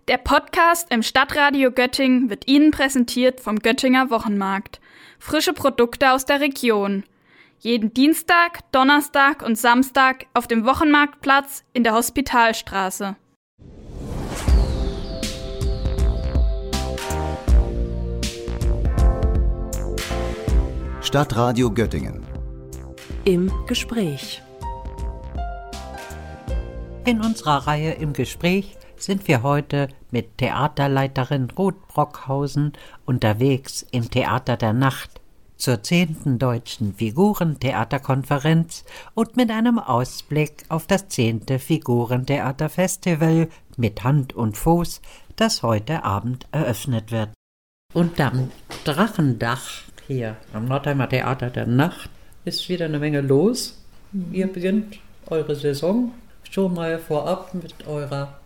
Der Podcast im Stadtradio Göttingen wird Ihnen präsentiert vom Göttinger Wochenmarkt. Frische Produkte aus der Region. Jeden Dienstag, Donnerstag und Samstag auf dem Wochenmarktplatz in der Hospitalstraße. Stadtradio Göttingen. Im Gespräch. In unserer Reihe Im Gespräch sind wir heute mit Theaterleiterin Ruth Brockhausen unterwegs im Theater der Nacht zur 10. Deutschen Figurentheaterkonferenz und mit einem Ausblick auf das 10. Figurentheaterfestival mit Hand und Fuß, das heute Abend eröffnet wird. Unterm Drachendach hier am Nordheimer Theater der Nacht ist wieder eine Menge los. Ihr beginnt eure Saison schon mal vorab mit eurer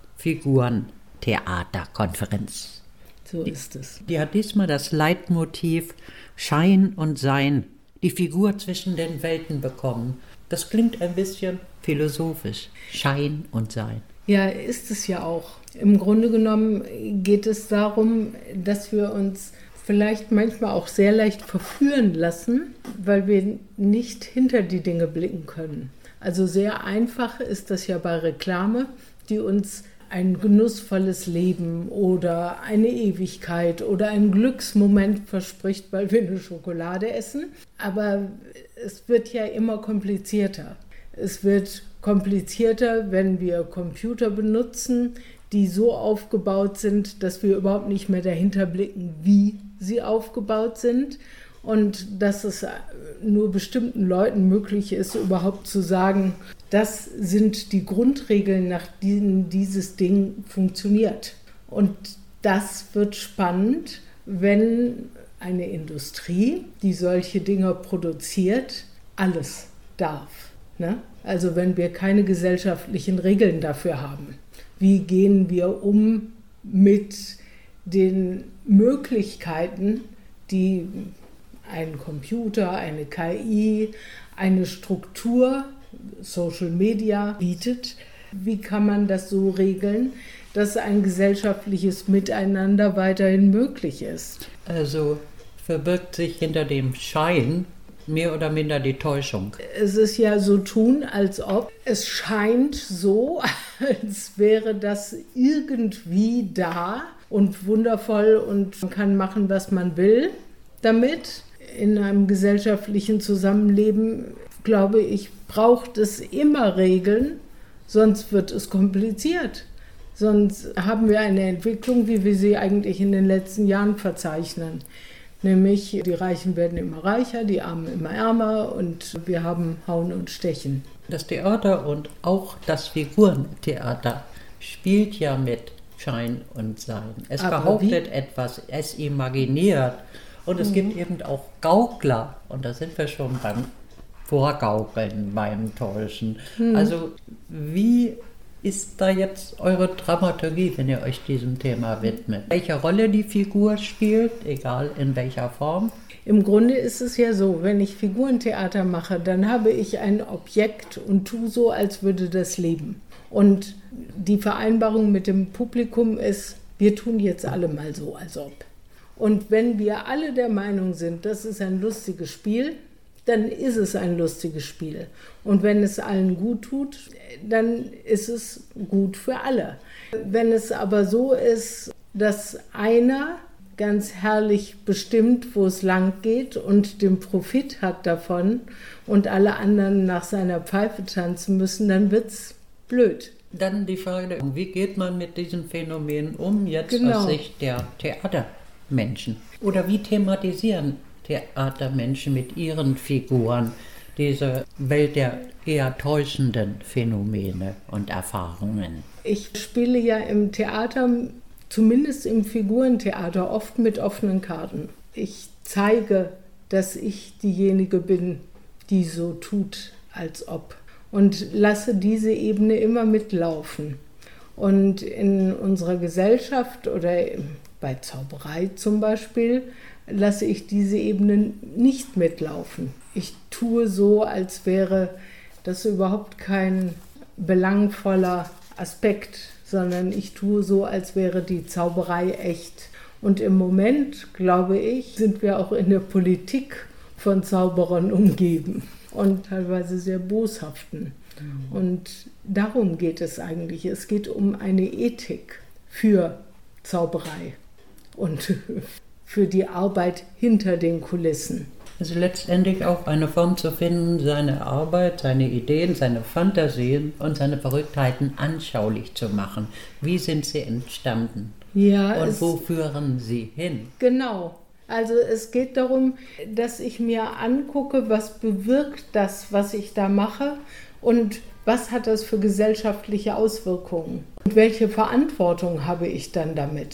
Figurentheaterkonferenz. So ist es. Die hat diesmal das Leitmotiv Schein und Sein, die Figur zwischen den Welten bekommen. Das klingt ein bisschen philosophisch. Schein und Sein. Ja, ist es ja auch. Im Grunde genommen geht es darum, dass wir uns vielleicht manchmal auch sehr leicht verführen lassen, weil wir nicht hinter die Dinge blicken können. Also sehr einfach ist das ja bei Reklame, die uns ein genussvolles Leben oder eine Ewigkeit oder einen Glücksmoment verspricht, weil wir eine Schokolade essen. Aber es wird ja immer komplizierter. Es wird komplizierter, wenn wir Computer benutzen, die so aufgebaut sind, dass wir überhaupt nicht mehr dahinter blicken, wie sie aufgebaut sind. Und dass es nur bestimmten Leuten möglich ist, überhaupt zu sagen, das sind die Grundregeln, nach denen dieses Ding funktioniert. Und das wird spannend, wenn eine Industrie, die solche Dinge produziert, alles darf. Ne? Also wenn wir keine gesellschaftlichen Regeln dafür haben. Wie gehen wir um mit den Möglichkeiten, die ein Computer, eine KI, eine Struktur, Social Media bietet? Wie kann man das so regeln, dass ein gesellschaftliches Miteinander weiterhin möglich ist? Also verbirgt sich hinter dem Schein mehr oder minder die Täuschung. Es ist ja so tun, als ob. Es scheint so, als wäre das irgendwie da und wundervoll und man kann machen, was man will damit. In einem gesellschaftlichen Zusammenleben, glaube ich, braucht es immer Regeln, sonst wird es kompliziert. Sonst haben wir eine Entwicklung, wie wir sie eigentlich in den letzten Jahren verzeichnen. Nämlich die Reichen werden immer reicher, die Armen immer ärmer und wir haben Hauen und Stechen. Das Theater und auch das Figurentheater spielt ja mit Schein und Sein. Es behauptet etwas, es imaginiert. Und es gibt eben auch Gaukler. Und da sind wir schon beim Vorgaukeln, beim Täuschen. Also wie ist da jetzt eure Dramaturgie, wenn ihr euch diesem Thema widmet? Welche Rolle die Figur spielt, egal in welcher Form? Im Grunde ist es ja so, wenn ich Figurentheater mache, dann habe ich ein Objekt und tue so, als würde das leben. Und die Vereinbarung mit dem Publikum ist, wir tun jetzt alle mal so, als ob. Und wenn wir alle der Meinung sind, das ist ein lustiges Spiel, dann ist es ein lustiges Spiel. Und wenn es allen gut tut, dann ist es gut für alle. Wenn es aber so ist, dass einer ganz herrlich bestimmt, wo es lang geht und den Profit hat davon und alle anderen nach seiner Pfeife tanzen müssen, dann wird's blöd. Dann die Frage, wie geht man mit diesen Phänomenen um, jetzt aus Sicht der Theatermenschen? Oder wie thematisieren Theatermenschen mit ihren Figuren diese Welt der eher täuschenden Phänomene und Erfahrungen? Ich spiele ja im Theater, zumindest im Figurentheater, oft mit offenen Karten. Ich zeige, dass ich diejenige bin, die so tut, als ob. Und lasse diese Ebene immer mitlaufen. Und in unserer Gesellschaft oder bei Zauberei zum Beispiel lasse ich diese Ebene nicht mitlaufen. Ich tue so, als wäre das überhaupt kein belangvoller Aspekt, sondern ich tue so, als wäre die Zauberei echt. Und im Moment, glaube ich, sind wir auch in der Politik von Zauberern umgeben und teilweise sehr boshaften. Und darum geht es eigentlich. Es geht um eine Ethik für Zauberei und für die Arbeit hinter den Kulissen. Also letztendlich auch eine Form zu finden, seine Arbeit, seine Ideen, seine Fantasien und seine Verrücktheiten anschaulich zu machen. Wie sind sie entstanden? Ja, und wo führen sie hin? Genau. Also es geht darum, dass ich mir angucke, was bewirkt das, was ich da mache und was hat das für gesellschaftliche Auswirkungen und welche Verantwortung habe ich dann damit.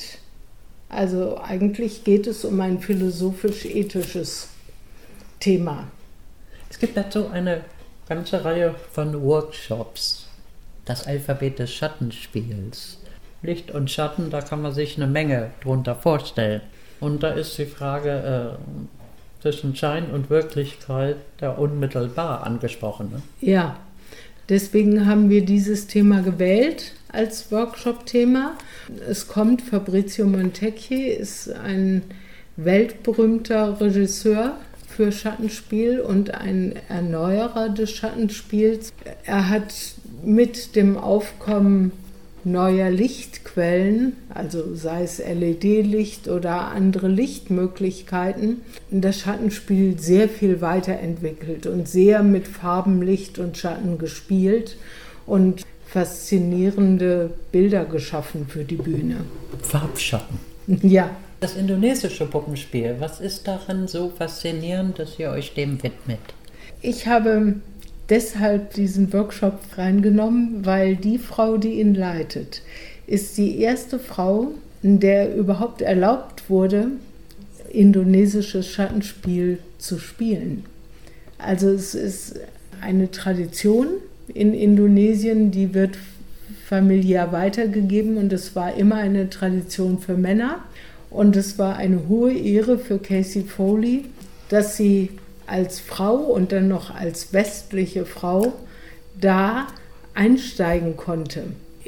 Also eigentlich geht es um ein philosophisch-ethisches Thema. Es gibt dazu eine ganze Reihe von Workshops. Das Alphabet des Schattenspiels. Licht und Schatten, da kann man sich eine Menge drunter vorstellen. Und da ist die Frage zwischen Schein und Wirklichkeit da unmittelbar angesprochen. Ne? Ja, deswegen haben wir dieses Thema gewählt als Workshop-Thema. Es kommt, Fabrizio Montecchi ist ein weltberühmter Regisseur für Schattenspiel und ein Erneuerer des Schattenspiels. Er hat mit dem Aufkommen neuer Lichtquellen, also sei es LED-Licht oder andere Lichtmöglichkeiten, das Schattenspiel sehr viel weiterentwickelt und sehr mit Farben, Licht und Schatten gespielt und faszinierende Bilder geschaffen für die Bühne. Farbschatten. Ja. Das indonesische Puppenspiel, was ist daran so faszinierend, dass ihr euch dem widmet? Ich habe deshalb diesen Workshop reingenommen, weil die Frau, die ihn leitet, ist die erste Frau, in der überhaupt erlaubt wurde, indonesisches Schattenspiel zu spielen. Also es ist eine Tradition in Indonesien, die wird familiär weitergegeben und es war immer eine Tradition für Männer. Und es war eine hohe Ehre für Casey Foley, dass sie als Frau und dann noch als westliche Frau da einsteigen konnte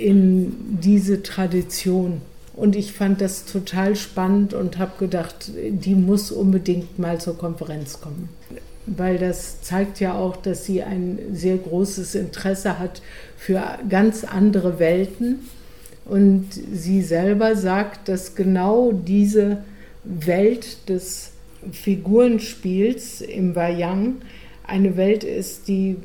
in diese Tradition. Und ich fand das total spannend und habe gedacht, die muss unbedingt mal zur Konferenz kommen. Weil das zeigt ja auch, dass sie ein sehr großes Interesse hat für ganz andere Welten. Und sie selber sagt, dass genau diese Welt des Figurenspiels im Wayang eine Welt ist, die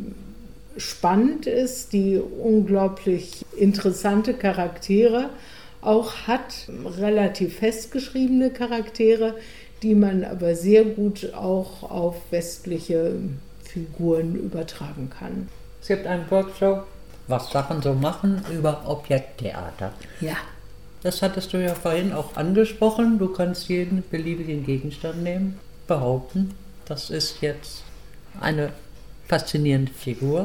spannend ist, die unglaublich interessante Charaktere auch hat, relativ festgeschriebene Charaktere, die man aber sehr gut auch auf westliche Figuren übertragen kann. Es gibt einen Workshop, was Sachen so machen, über Objekttheater. Ja. Das hattest du ja vorhin auch angesprochen. Du kannst jeden beliebigen Gegenstand nehmen, behaupten, das ist jetzt eine faszinierende Figur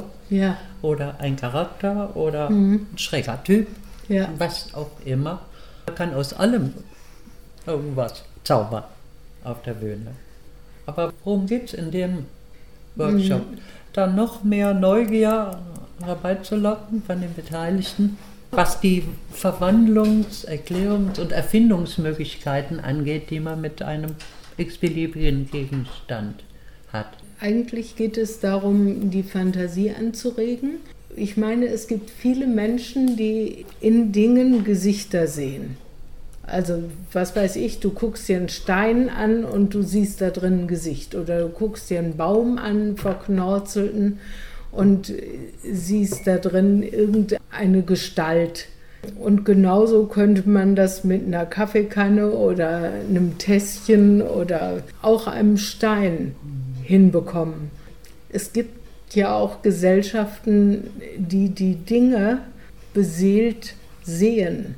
oder ein Charakter oder ein schräger Typ, was auch immer. Man kann aus allem irgendwas zaubern auf der Bühne. Aber worum geht es in dem Workshop? Da noch mehr Neugier herbeizulocken von den Beteiligten, was die Verwandlungs-, Erklärungs- und Erfindungsmöglichkeiten angeht, die man mit einem x-beliebigen Gegenstand hat. Eigentlich geht es darum, die Fantasie anzuregen. Ich meine, es gibt viele Menschen, die in Dingen Gesichter sehen. Also, was weiß ich, du guckst dir einen Stein an und du siehst da drin ein Gesicht. Oder du guckst dir einen Baum an, verknorzelten, und siehst da drin irgendeine Gestalt. Und genauso könnte man das mit einer Kaffeekanne oder einem Tässchen oder auch einem Stein hinbekommen. Es gibt ja auch Gesellschaften, die die Dinge beseelt sehen.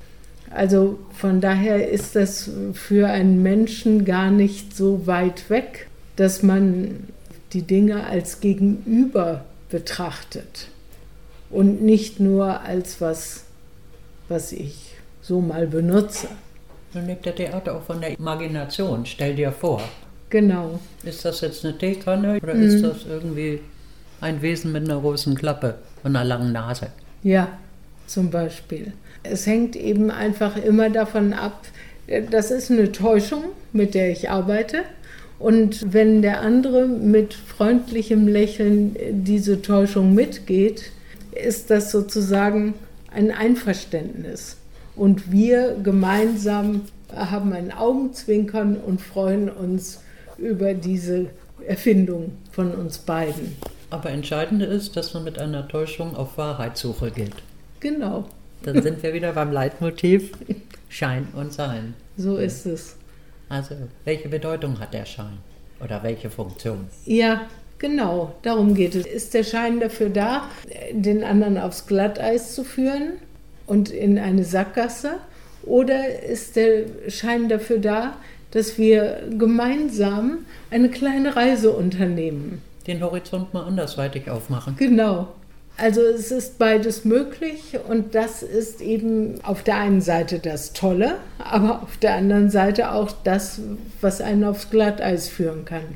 Also von daher ist das für einen Menschen gar nicht so weit weg, dass man die Dinge als Gegenüber betrachtet und nicht nur als was ich so mal benutze. Dann lebt der Theater auch von der Imagination. Stell dir vor. Genau. Ist das jetzt eine Teekanne oder ist das irgendwie ein Wesen mit einer großen Klappe und einer langen Nase? Ja, zum Beispiel. Es hängt eben einfach immer davon ab, das ist eine Täuschung, mit der ich arbeite. Und wenn der andere mit freundlichem Lächeln diese Täuschung mitgeht, ist das sozusagen ein Einverständnis. Und wir gemeinsam haben ein Augenzwinkern und freuen uns über diese Erfindung von uns beiden. Aber entscheidend ist, dass man mit einer Täuschung auf Wahrheitssuche geht. Genau. Dann sind wir wieder beim Leitmotiv Schein und Sein. So ist es. Also, welche Bedeutung hat der Schein? Oder welche Funktion? Ja, genau, darum geht es. Ist der Schein dafür da, den anderen aufs Glatteis zu führen und in eine Sackgasse? Oder ist der Schein dafür da, dass wir gemeinsam eine kleine Reise unternehmen? Den Horizont mal andersweitig aufmachen. Genau. Also es ist beides möglich und das ist eben auf der einen Seite das Tolle, aber auf der anderen Seite auch das, was einen aufs Glatteis führen kann.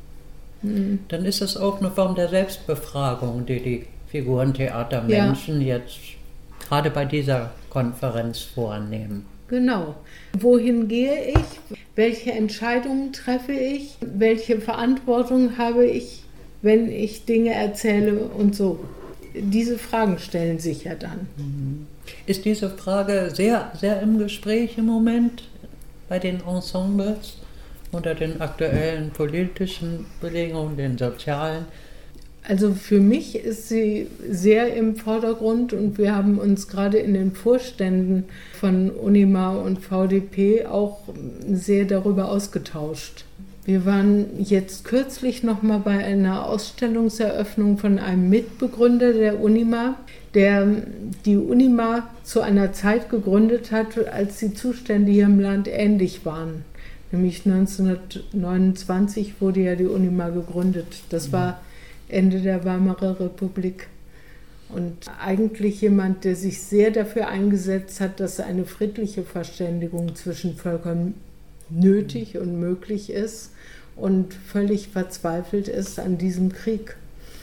Dann ist es auch eine Form der Selbstbefragung, die die Figurentheatermenschen jetzt gerade bei dieser Konferenz vornehmen. Genau. Wohin gehe ich? Welche Entscheidungen treffe ich? Welche Verantwortung habe ich, wenn ich Dinge erzähle und so? Diese Fragen stellen sich ja dann. Ist diese Frage sehr, sehr im Gespräch im Moment bei den Ensembles unter den aktuellen politischen Bedingungen, den sozialen? Also für mich ist sie sehr im Vordergrund und wir haben uns gerade in den Vorständen von Unima und VDP auch sehr darüber ausgetauscht. Wir waren jetzt kürzlich noch mal bei einer Ausstellungseröffnung von einem Mitbegründer der Unima, der die Unima zu einer Zeit gegründet hat, als die Zustände hier im Land ähnlich waren. Nämlich 1929 wurde ja die Unima gegründet. Das war Ende der Weimarer Republik. Und eigentlich jemand, der sich sehr dafür eingesetzt hat, dass eine friedliche Verständigung zwischen Völkern nötig und möglich ist und völlig verzweifelt ist an diesem Krieg,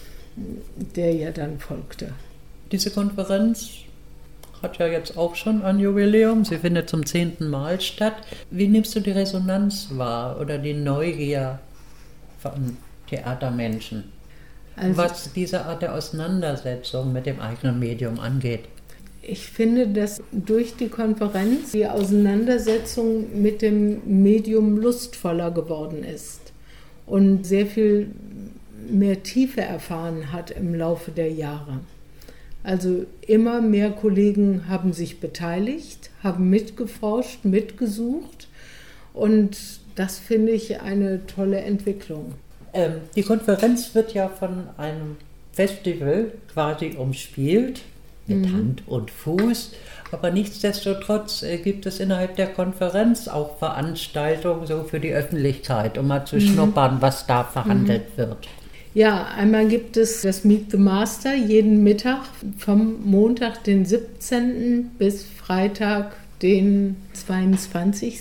der ja dann folgte. Diese Konferenz hat ja jetzt auch schon ein Jubiläum. Sie findet zum 10. Mal statt. Wie nimmst du die Resonanz wahr oder die Neugier von Theatermenschen, was diese Art der Auseinandersetzung mit dem eigenen Medium angeht? Ich finde, dass durch die Konferenz die Auseinandersetzung mit dem Medium lustvoller geworden ist und sehr viel mehr Tiefe erfahren hat im Laufe der Jahre. Also immer mehr Kollegen haben sich beteiligt, haben mitgeforscht, mitgesucht und das finde ich eine tolle Entwicklung. Die Konferenz wird ja von einem Festival quasi umspielt, mit Hand und Fuß, aber nichtsdestotrotz gibt es innerhalb der Konferenz auch Veranstaltungen so für die Öffentlichkeit, um mal zu schnuppern, was da verhandelt wird. Ja, einmal gibt es das Meet the Master jeden Mittag vom Montag, den 17. bis Freitag, den 22.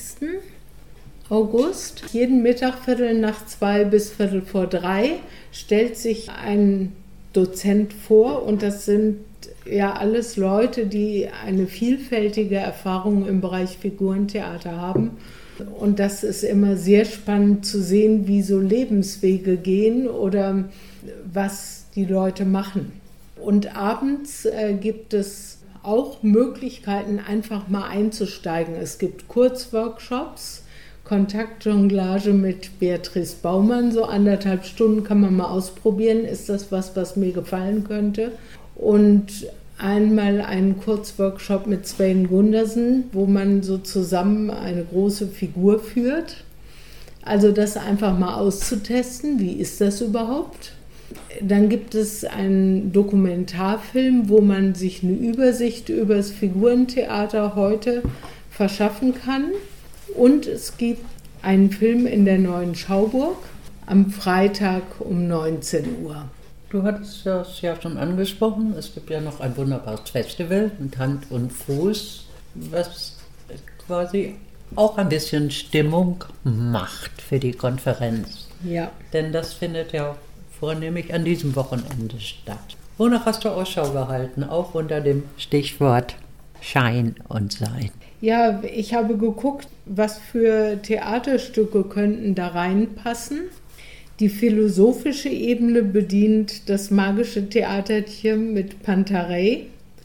August. Jeden Mittag 1:45 bis 2:45 stellt sich ein Dozent vor und das sind ja alles Leute, die eine vielfältige Erfahrung im Bereich Figurentheater haben. Und das ist immer sehr spannend zu sehen, wie so Lebenswege gehen oder was die Leute machen. Und abends gibt es auch Möglichkeiten, einfach mal einzusteigen. Es gibt Kurzworkshops, Kontaktjonglage mit Beatrice Baumann, so 1,5 Stunden kann man mal ausprobieren, ist das was mir gefallen könnte. Und einmal einen Kurzworkshop mit Svein Gundersen, wo man so zusammen eine große Figur führt. Also das einfach mal auszutesten, wie ist das überhaupt? Dann gibt es einen Dokumentarfilm, wo man sich eine Übersicht über das Figurentheater heute verschaffen kann. Und es gibt einen Film in der Neuen Schauburg am Freitag um 19 Uhr. Du hattest das ja schon angesprochen, es gibt ja noch ein wunderbares Festival mit Hand und Fuß, was quasi auch ein bisschen Stimmung macht für die Konferenz. Ja. Denn das findet ja vornehmlich an diesem Wochenende statt. Wonach hast du Ausschau gehalten, auch unter dem Stichwort Schein und Sein? Ja, ich habe geguckt, was für Theaterstücke könnten da reinpassen. Die philosophische Ebene bedient das magische Theatertier mit Pantarei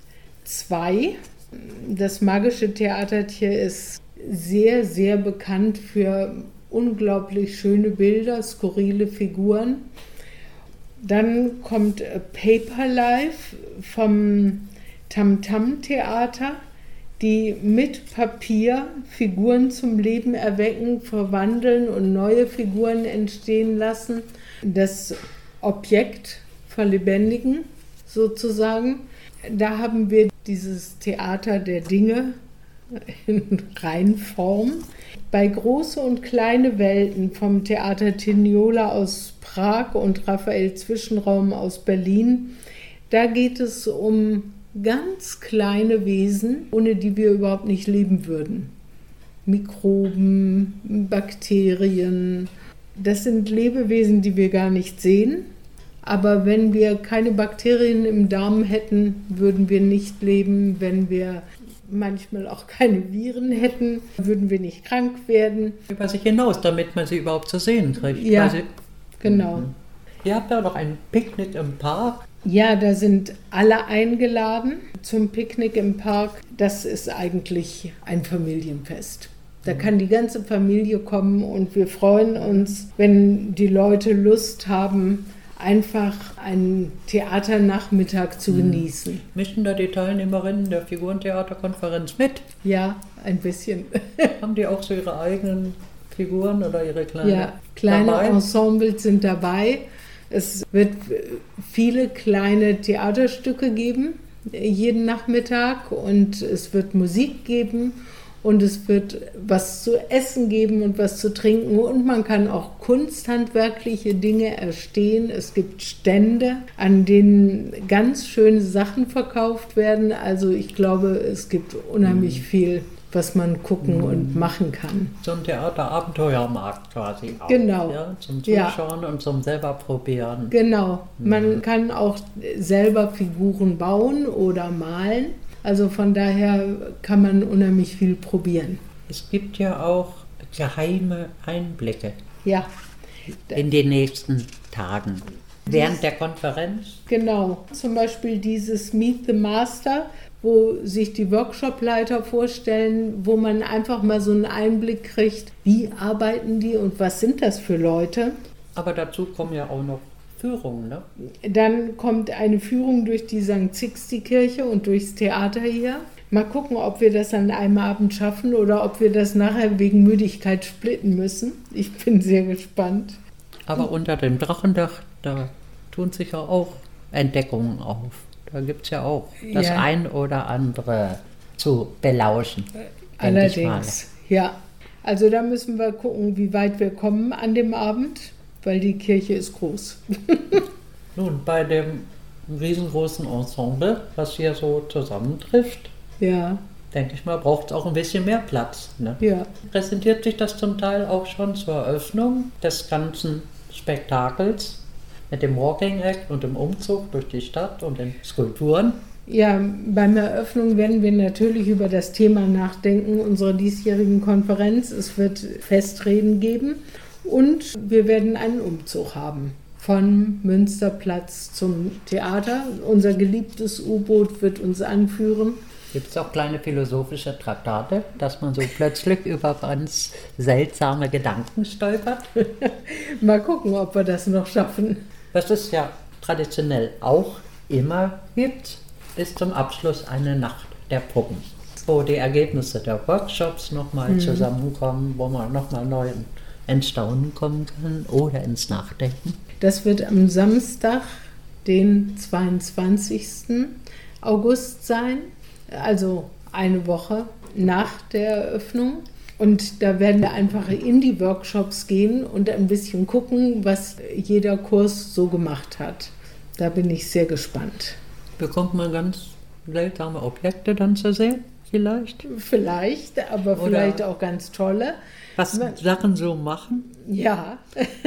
2. Das magische Theatertier ist sehr, sehr bekannt für unglaublich schöne Bilder, skurrile Figuren. Dann kommt Paper Life vom Tam-Tam-Theater, die mit Papier Figuren zum Leben erwecken, verwandeln und neue Figuren entstehen lassen, das Objekt verlebendigen sozusagen. Da haben wir dieses Theater der Dinge in Reinform. Bei Große und kleine Welten vom Theater Tiniola aus Prag und Raphael Zwischenraum aus Berlin, da geht es um ganz kleine Wesen, ohne die wir überhaupt nicht leben würden. Mikroben, Bakterien, das sind Lebewesen, die wir gar nicht sehen. Aber wenn wir keine Bakterien im Darm hätten, würden wir nicht leben. Wenn wir manchmal auch keine Viren hätten, würden wir nicht krank werden. Über sich hinaus, damit man sie überhaupt zu sehen kriegt. Ja, genau. Ihr habt ja noch ein Picknick im Park. Ja, da sind alle eingeladen zum Picknick im Park. Das ist eigentlich ein Familienfest. Da kann die ganze Familie kommen und wir freuen uns, wenn die Leute Lust haben, einfach einen Theaternachmittag zu genießen. Mischen da die Teilnehmerinnen der Figurentheaterkonferenz mit? Ja, ein bisschen. Haben die auch so ihre eigenen Figuren oder ihre kleinen? Ja, kleine dabei? Ensembles sind dabei. Es wird viele kleine Theaterstücke geben, jeden Nachmittag, und es wird Musik geben und es wird was zu essen geben und was zu trinken und man kann auch kunsthandwerkliche Dinge erstehen. Es gibt Stände, an denen ganz schöne Sachen verkauft werden. Also ich glaube, es gibt unheimlich viel, was man gucken und machen kann. So ein Theaterabenteuermarkt quasi auch. Genau. Ja, zum Zuschauen und zum selber probieren. Genau. Man kann auch selber Figuren bauen oder malen. Also von daher kann man unheimlich viel probieren. Es gibt ja auch geheime Einblicke Ja. in den nächsten Tagen. Während der Konferenz? Genau. Zum Beispiel dieses Meet the Master, wo sich die Workshopleiter vorstellen, wo man einfach mal so einen Einblick kriegt, wie arbeiten die und was sind das für Leute. Aber dazu kommen ja auch noch Führungen, ne? Dann kommt eine Führung durch die St. Sixti-Kirche und durchs Theater hier. Mal gucken, ob wir das an einem Abend schaffen oder ob wir das nachher wegen Müdigkeit splitten müssen. Ich bin sehr gespannt. Aber unter dem Drachendach, da tun sich ja auch Entdeckungen auf. Da gibt es ja auch das ein oder andere zu belauschen. Allerdings, ja. Also da müssen wir gucken, wie weit wir kommen an dem Abend, weil die Kirche ist groß. Nun, bei dem riesengroßen Ensemble, was hier so zusammentrifft, Ja, denke ich mal, braucht es auch ein bisschen mehr Platz. Ne? ja. Präsentiert sich das zum Teil auch schon zur Eröffnung des ganzen Spektakels mit dem Walking Act und dem Umzug durch die Stadt und den Skulpturen? Ja, beim Eröffnung werden wir natürlich über das Thema nachdenken unserer diesjährigen Konferenz. Es wird Festreden geben und wir werden einen Umzug haben von Münsterplatz zum Theater. Unser geliebtes U-Boot wird uns anführen. Gibt es auch kleine philosophische Traktate, dass man so plötzlich über ganz seltsame Gedanken stolpert? Mal gucken, ob wir das noch schaffen. Was es ja traditionell auch immer gibt, ist zum Abschluss eine Nacht der Puppen, wo die Ergebnisse der Workshops nochmal zusammenkommen, wo man nochmal neu ins Staunen kommen kann oder ins Nachdenken. Das wird am Samstag, den 22. August sein, also eine Woche nach der Eröffnung. Und da werden wir einfach in die Workshops gehen und ein bisschen gucken, was jeder Kurs so gemacht hat. Da bin ich sehr gespannt. Bekommt man ganz seltsame Objekte dann zu sehen? vielleicht? Vielleicht, aber vielleicht auch ganz tolle. Was Sachen so machen? Ja,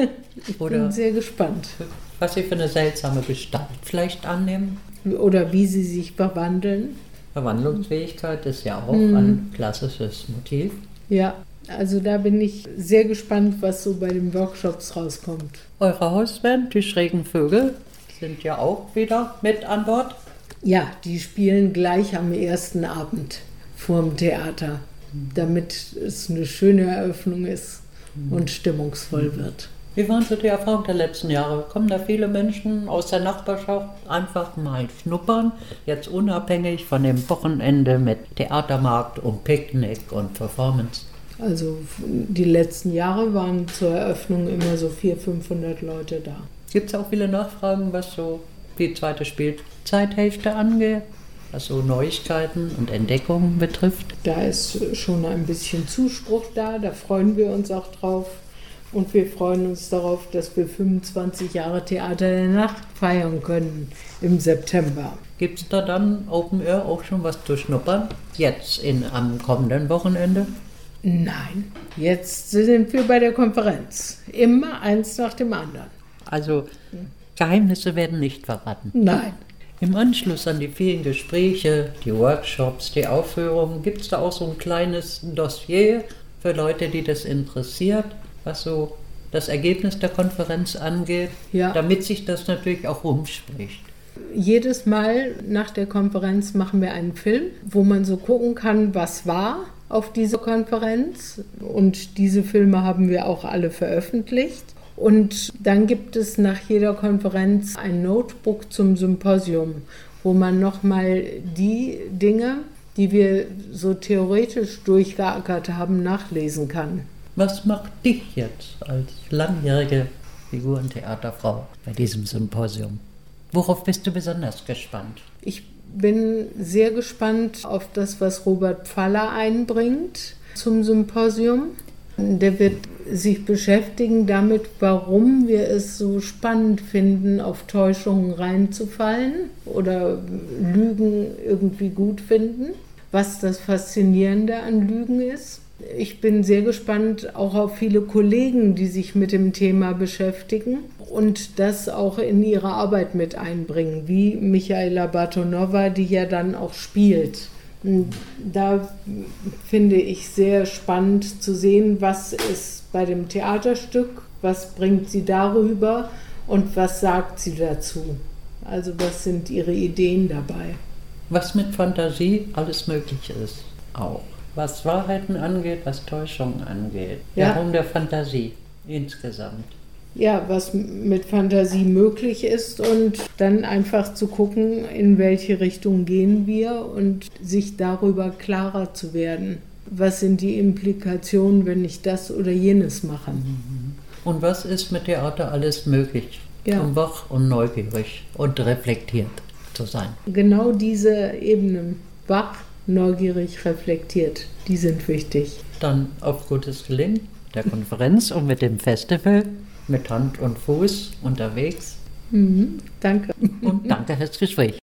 ich bin sehr gespannt. Was sie für eine seltsame Gestalt vielleicht annehmen. Oder wie sie sich verwandeln. Verwandlungsfähigkeit ist ja auch ein klassisches Motiv. Ja, also da bin ich sehr gespannt, was so bei den Workshops rauskommt. Eure Hausband, die Schrägen Vögel, sind ja auch wieder mit an Bord. Ja, die spielen gleich am ersten Abend vorm Theater, damit es eine schöne Eröffnung ist und stimmungsvoll wird. Wie waren so die Erfahrungen der letzten Jahre? Kommen da viele Menschen aus der Nachbarschaft einfach mal schnuppern, jetzt unabhängig von dem Wochenende mit Theatermarkt und Picknick und Performance? Also die letzten Jahre waren zur Eröffnung immer so 400-500 Leute da. Gibt es auch viele Nachfragen, was so die zweite Spielzeithälfte angeht, was so Neuigkeiten und Entdeckungen betrifft? Da ist schon ein bisschen Zuspruch da freuen wir uns auch drauf. Und wir freuen uns darauf, dass wir 25 Jahre Theater der Nacht feiern können im September. Gibt es da dann Open Air auch schon was zu schnuppern? Jetzt am kommenden Wochenende? Nein, jetzt sind wir bei der Konferenz. Immer eins nach dem anderen. Also Geheimnisse werden nicht verraten? Nein. Im Anschluss an die vielen Gespräche, die Workshops, die Aufführungen, gibt es da auch so ein kleines Dossier für Leute, die das interessiert, was so das Ergebnis der Konferenz angeht, damit sich das natürlich auch rumspricht. Jedes Mal nach der Konferenz machen wir einen Film, wo man so gucken kann, was war auf dieser Konferenz. Und diese Filme haben wir auch alle veröffentlicht. Und dann gibt es nach jeder Konferenz ein Notebook zum Symposium, wo man nochmal die Dinge, die wir so theoretisch durchgeackert haben, nachlesen kann. Was macht dich jetzt als langjährige Figurentheaterfrau bei diesem Symposium? Worauf bist du besonders gespannt? Ich bin sehr gespannt auf das, was Robert Pfaller einbringt zum Symposium. Der wird sich beschäftigen damit, warum wir es so spannend finden, auf Täuschungen reinzufallen oder Lügen irgendwie gut finden, was das Faszinierende an Lügen ist. Ich bin sehr gespannt auch auf viele Kollegen, die sich mit dem Thema beschäftigen und das auch in ihre Arbeit mit einbringen, wie Michaela Bartonova, die ja dann auch spielt. Und da finde ich sehr spannend zu sehen, was ist bei dem Theaterstück, was bringt sie darüber und was sagt sie dazu. Also was sind ihre Ideen dabei. Was mit Fantasie alles möglich ist, auch. Was Wahrheiten angeht, was Täuschungen angeht. Der Raum der Fantasie insgesamt. Ja, was mit Fantasie möglich ist und dann einfach zu gucken, in welche Richtung gehen wir und sich darüber klarer zu werden. Was sind die Implikationen, wenn ich das oder jenes mache? Und was ist mit Theater alles möglich, um wach und neugierig und reflektiert zu sein? Genau diese Ebenen, wach, neugierig, reflektiert, die sind wichtig. Dann auf gutes Gelingen der Konferenz und mit dem Festival mit Hand und Fuß unterwegs. Danke. Und danke fürs Gespräch.